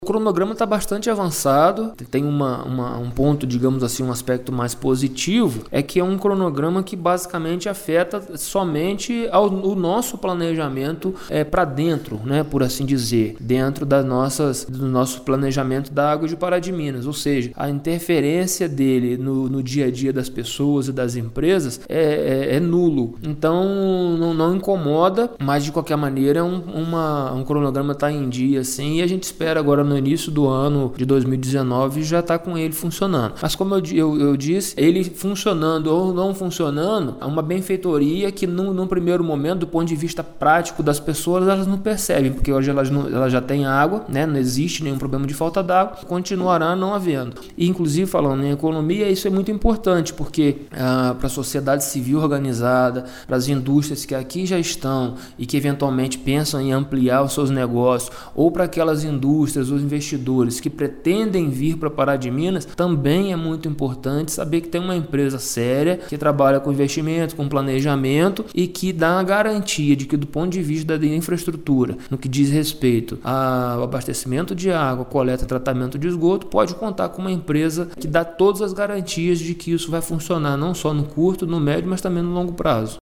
O cronograma está bastante avançado, tem um ponto, digamos assim, um aspecto mais positivo, é que é um cronograma que basicamente afeta somente o nosso planejamento para dentro, né, por assim dizer, dentro do nosso planejamento da Água de Pará de Minas, ou seja, a interferência dele no dia a dia das pessoas e das empresas é nulo, então não incomoda, mas de qualquer maneira um cronograma está em dia assim, e a gente espera agora no início do ano de 2019 já está com ele funcionando. Mas como eu disse, ele funcionando ou não funcionando, é uma benfeitoria que num primeiro momento, do ponto de vista prático das pessoas, elas não percebem, porque hoje elas já têm água, né? Não existe nenhum problema de falta d'água, continuará não havendo. E inclusive falando em economia, isso é muito importante, porque para a sociedade civil organizada, para as indústrias que aqui já estão e que eventualmente pensam em ampliar os seus negócios, ou para aquelas indústrias, os investidores que pretendem vir para Pará de Minas, também é muito importante saber que tem uma empresa séria que trabalha com investimento, com planejamento e que dá a garantia de que, do ponto de vista da infraestrutura, no que diz respeito ao abastecimento de água, coleta, tratamento de esgoto, pode contar com uma empresa que dá todas as garantias de que isso vai funcionar não só no curto, no médio, mas também no longo prazo.